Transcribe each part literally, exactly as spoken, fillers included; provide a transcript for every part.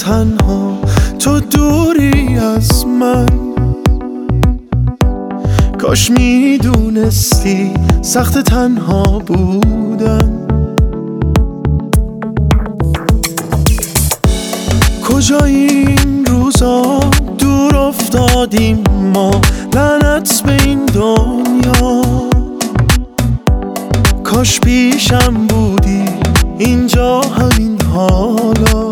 تنها تو دوری از من. کاش میدونستی سخت تنها بودم. کجا این روزا دور افتادیم ما، لعنت به این دنیا. کاش پیشم بودی اینجا همین حالا.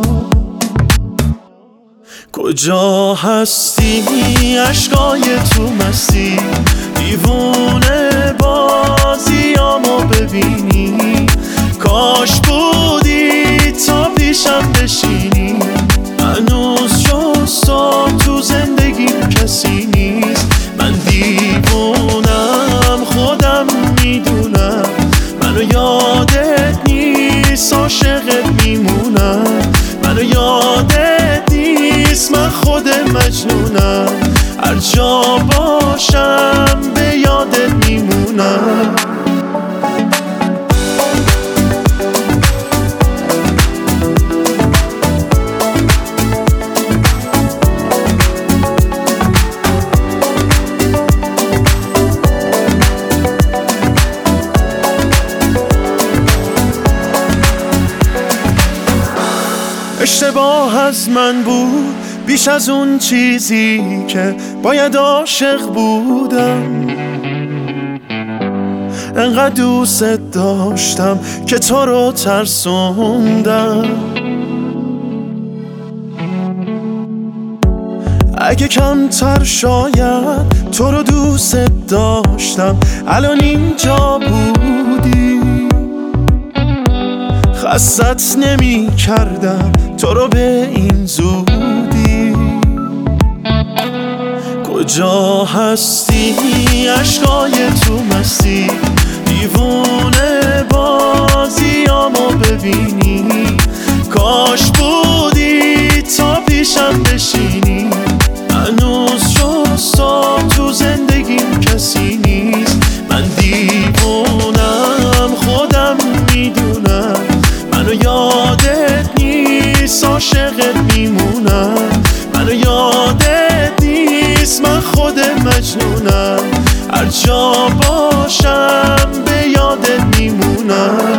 کجا هستی عشقای تو مستی، دیوونه بازیامو ببینی. کاش بودی تا پیشم بشینی. هنوز جز تو تو زندگیم کسی نیست. من دیوونم خودم میدونم، منو یادت نیست عاشقت میمونم. منو یادت نیست من خود مجنونم، هر جا باشم به یادت میمونم. اشتباه از من بود بیش از اون چیزی که باید عاشق بودم. انقدر دوست داشتم که تو رو ترسوندم. اگه کمتر شاید تو رو دوست داشتم، الان اینجا بودی. خستت نمی کردم تو رو به این زودی. کجا هستی عشقای تو مستی، دیوونه بازیامو ببینی. کاش بودی تا پیشم بشینی. هنوز جز تو تو زندگیم کسی نیست. من دیوونم خودم میدونم، منو یادت نیست عاشقت میمونم. منو یادت نیست من خود مجنونم، هر جا باشم به یادت میمونم.